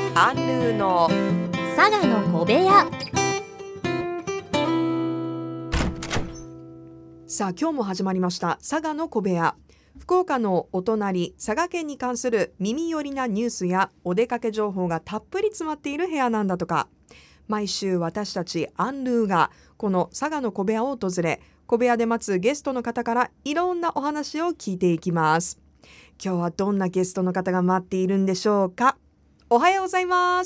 アンルーの佐賀の小部屋。 さあ今日も始まりました佐賀の小部屋。福岡のお隣佐賀県に関する耳寄りなニュースやお出かけ情報がたっぷり詰まっている部屋なんだとか。毎週私たちアンルーがこの佐賀の小部屋を訪れ、小部屋で待つゲストの方からいろんなお話を聞いていきます。今日はどんなゲストの方が待っているんでしょうか。おはようございます。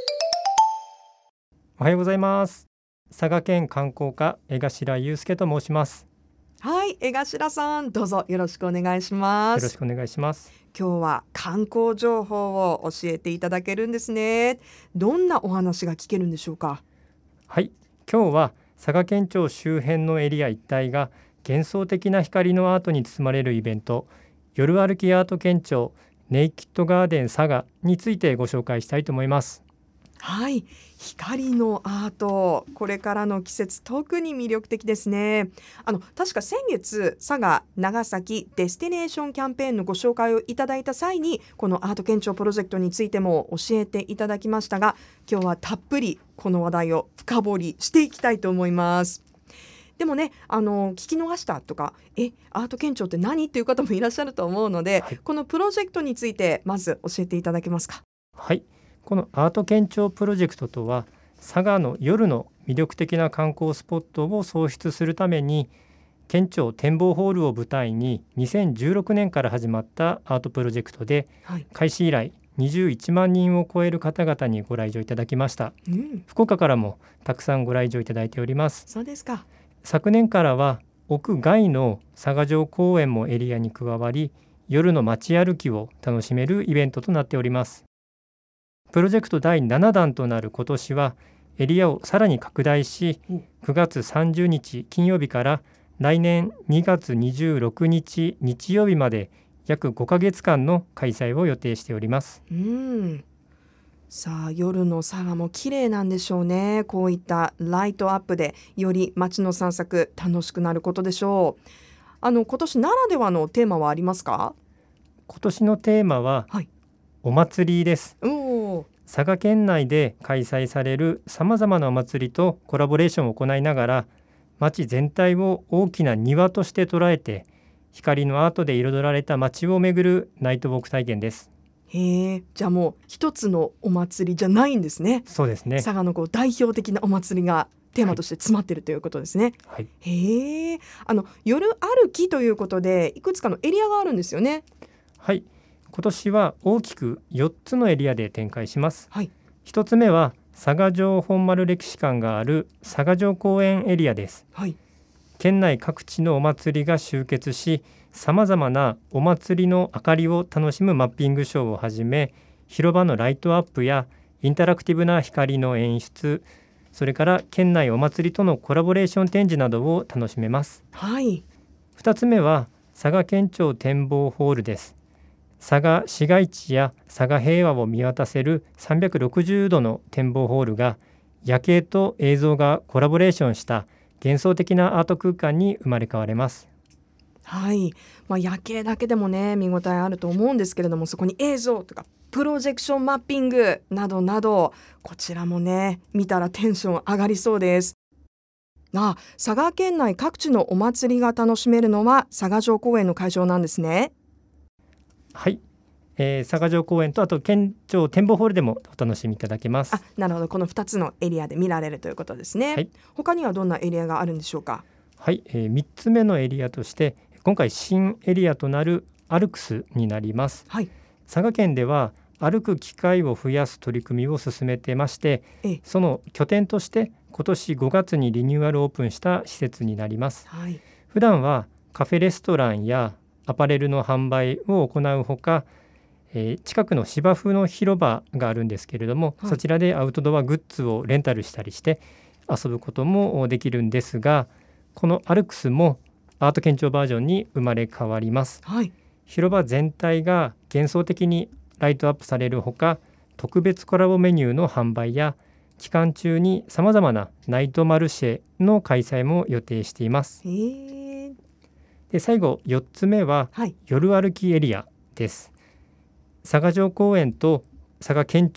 おはようございます。佐賀県観光課江頭祐介と申します。 はい、江頭さんどうぞよろしくお願いします。 よろしくお願いします。 今日は観光情報を教えていただけるんですね。どんなお話が聞けるんでしょうか。 はい、今日は佐賀県庁周辺のエリア一帯が幻想的な光のアートに包まれるイベント、夜歩きアート県庁ネイキッドガーデン佐賀についてご紹介したいと思います。 はい、光のアート、これからの季節特に魅力的ですね。確か先月佐賀長崎デスティネーションキャンペーンのご紹介をいただいた際にこのアート県庁プロジェクトについても教えていただきましたが、今日はたっぷりこの話題を深掘りしていきたいと思います。でもね、聞き逃したとかアート県庁って何っていう方もいらっしゃると思うので、はい、このプロジェクトについてまず教えていただけますか。 はい、このアート県庁プロジェクトとは佐賀の夜の魅力的な観光スポットを創出するために県庁展望ホールを舞台に2016年から始まったアートプロジェクトで、はい、開始以来21万人を超える方々にご来場いただきました、福岡からもたくさんご来場いただいております。 そうですか。 昨年からは屋外の佐賀城公園もエリアに加わり、夜の街歩きを楽しめるイベントとなっております。プロジェクト第7弾となる今年はエリアをさらに拡大し、9月30日金曜日から来年2月26日日曜日まで約5ヶ月間の開催を予定しております。 さあ夜の佐賀も綺麗なんでしょうね。こういったライトアップでより街の散策楽しくなることでしょう。今年ならではのテーマはありますか。 今年のテーマは、はい、お祭りです。佐賀県内で開催されるさまざまなお祭りとコラボレーションを行いながら、街全体を大きな庭として捉えて光のアートで彩られた街を巡るナイトウォーク体験です。 じゃあもう一つのお祭りじゃないんですね。 そうですね。 佐賀の代表的なお祭りがテーマとして詰まっているということですね。 はい、 夜歩きということでいくつかのエリアがあるんですよね。 はい、今年は大きく4つのエリアで展開します。 はい、 1つ目は佐賀城本丸歴史館がある佐賀城公園エリアです。 はい、 県内各地のお祭りが集結し、さまざまなお祭りの明かりを楽しむマッピングショーをはじめ、広場のライトアップやインタラクティブな光の演出、それから県内お祭りとのコラボレーション展示などを楽しめます。 はい、 2つ目は佐賀県庁展望ホールです。佐賀市街地や佐賀平和を見渡せる360度の展望ホールが夜景と映像がコラボレーションした幻想的なアート空間に生まれ変われます。 はい、夜景だけでもね見応えあると思うんですけれども、そこに映像とかプロジェクションマッピングなどなど、こちらもね見たらテンション上がりそうです。佐賀県内各地のお祭りが楽しめるのは佐賀城公園の会場なんですね。 はい、佐賀城公園とあと県庁展望ホールでもお楽しみいただけます。 なるほど、この2つのエリアで見られるということですね。 はい、 他にはどんなエリアがあるんでしょうか。 はい、3つ目のエリアとして今回新エリアとなるアルクスになります。 はい、 佐賀県では歩く機会を増やす取り組みを進めていまして、その拠点として今年5月にリニューアルオープンした施設になります。 はい、 普段はカフェレストランやアパレルの販売を行うほか、近くの芝生の広場があるんですけれども、そちらでアウトドアグッズをレンタルしたりして遊ぶこともできるんですが、このアルクスもアート県庁バージョンに生まれ変わります。 はい、 広場全体が幻想的にライトアップされるほか、特別コラボメニューの販売や期間中にさまざまなナイトマルシェの開催も予定しています。で最後4つ目は、夜歩きエリアです。佐賀城公園と佐賀県庁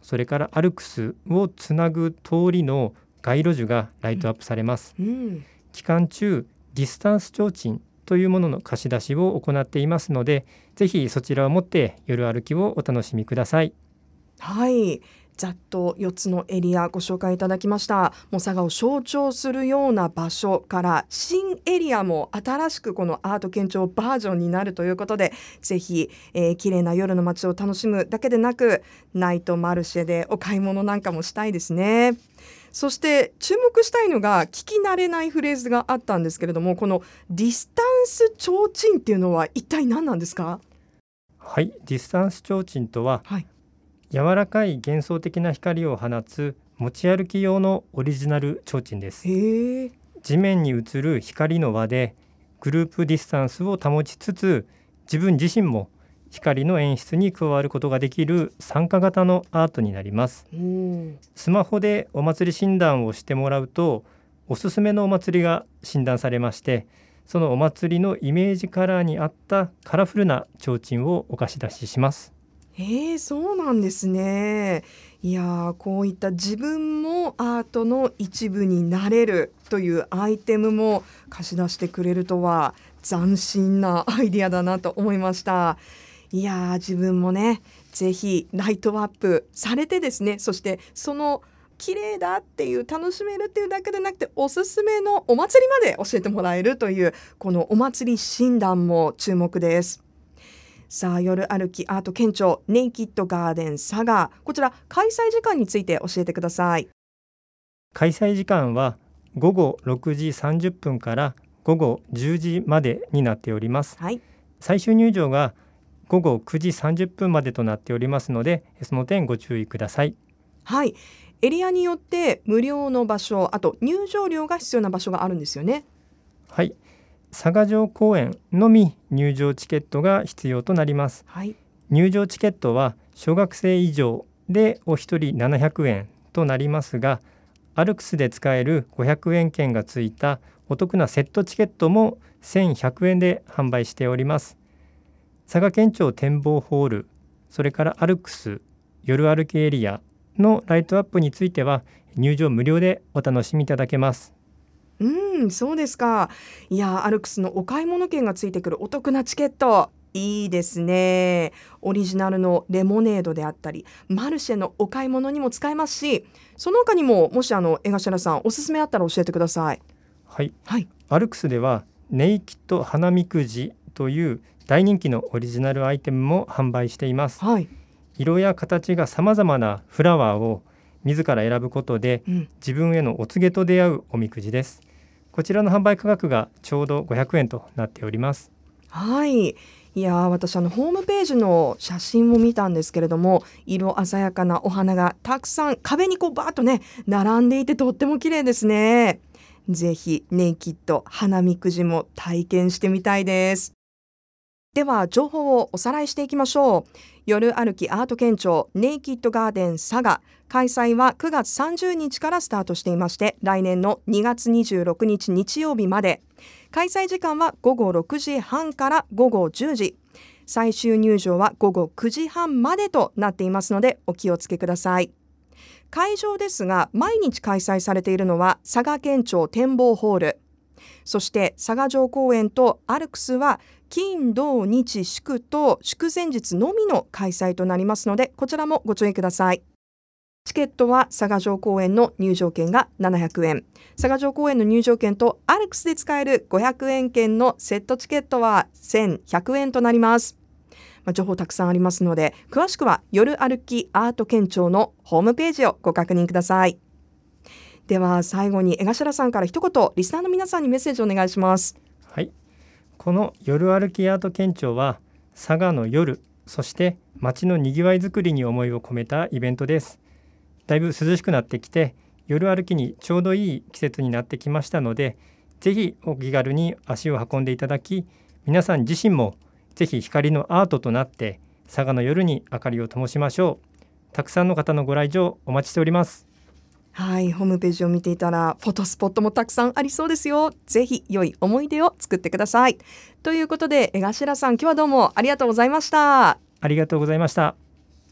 それからアルクスをつなぐ通りの街路樹がライトアップされます。期間中ディスタンス提灯というものの貸し出しを行っていますので、ぜひそちらを持って夜歩きをお楽しみください。 はい、ざっと4つのエリアご紹介いただきました。もう佐賀を象徴するような場所から新エリアも新しくこのアート県庁バージョンになるということで、ぜひ、綺麗な夜の街を楽しむだけでなくナイトマルシェでお買い物なんかもしたいですね。そして注目したいのが聞き慣れないフレーズがあったんですけれども、このディスタンス提灯っていうのは一体何なんですか？ はい、ディスタンス提灯とは、柔らかい幻想的な光を放つ持ち歩き用のオリジナル提灯です。地面に映る光の輪でグループディスタンスを保ちつつ、自分自身も光の演出に加わることができる参加型のアートになります。スマホでお祭り診断をしてもらうと、おすすめのお祭りが診断されまして、そのお祭りのイメージカラーに合ったカラフルな提灯をお貸し出しします。 そうなんですね。いや、こういった自分もアートの一部になれるというアイテムも貸し出してくれるとは斬新なアイディアだなと思いました。いや、自分もね、ぜひライトアップされてですね、そしてその綺麗だっていう楽しめるっていうだけでなくて、おすすめのお祭りまで教えてもらえるというこのお祭り診断も注目です。さあ、夜歩きアート県庁ネイキッドガーデン佐賀、こちら開催時間について教えてください。 開催時間は午後6時30分から午後10時までになっております。最終入場が午後9時30分までとなっておりますので、その点ご注意ください。 はい、エリアによって無料の場所、あと入場料が必要な場所があるんですよね。 はい、佐賀城公園のみ入場チケットが必要となります。入場チケットは小学生以上でお一人700円となりますが、アルクスで使える500円券がついたお得なセットチケットも1100円で販売しております。佐賀県庁展望ホール、それからアルクス夜歩きエリアのライトアップについては入場無料でお楽しみいただけます。 そうですか。いや、アルクスのお買い物券がついてくるお得なチケット、いいですね。オリジナルのレモネードであったりマルシェのお買い物にも使えますし、その他にももし江頭さんおすすめあったら教えてください。 アルクスではネイキッド花みくじという大人気のオリジナルアイテムも販売しています。色や形がさまざまなフラワーを自ら選ぶことで、自分へのお告げと出会うおみくじです。こちらの販売価格がちょうど500円となっております。 いや、私ホームページの写真を見たんですけれども、色鮮やかなお花がたくさん壁にバーッとね並んでいて、とっても綺麗ですね。ぜひネイキッド花みくじも体験してみたいです。では情報をおさらいしていきましょう。夜歩きアート県庁ネイキッドガーデン佐賀、開催は9月30日からスタートしていまして、来年の2月26日日曜日まで。開催時間は午後6時半から午後10時、最終入場は午後9時半までとなっていますのでお気をつけください。会場ですが、毎日開催されているのは佐賀県庁展望ホール、そして佐賀城公園とアルクスは金土日祝と祝前日のみの開催となりますので、こちらもご注意ください。チケットは佐賀城公園の入場券が700円、佐賀城公園の入場券とアルクスで使える500円券のセットチケットは1100円となります。情報たくさんありますので、詳しくは夜歩きアート県庁のホームページをご確認ください。では最後に江頭さんから一言、リスナーの皆さんにメッセージをお願いします。 この夜歩きアート県庁は佐賀の夜、そして街のにぎわいづくりに思いを込めたイベントです。だいぶ涼しくなってきて、夜歩きにちょうどいい季節になってきましたので、ぜひお気軽に足を運んでいただき、皆さん自身もぜひ光のアートとなって佐賀の夜に明かりを灯しましょう。たくさんの方のご来場お待ちしております。 ホームページを見ていたらフォトスポットもたくさんありそうですよ。ぜひ良い思い出を作ってください。ということで江頭さん、今日はどうもありがとうございました。 ありがとうございました。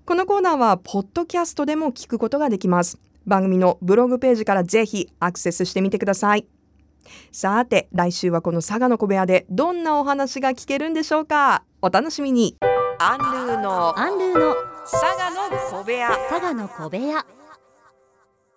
このコーナーはポッドキャストでも聞くことができます。番組のブログページからぜひアクセスしてみてください。さて、来週はこの佐賀の小部屋でどんなお話が聞けるんでしょうか。お楽しみに。アンルーのアンルーの佐賀の小部屋。 佐賀の小部屋。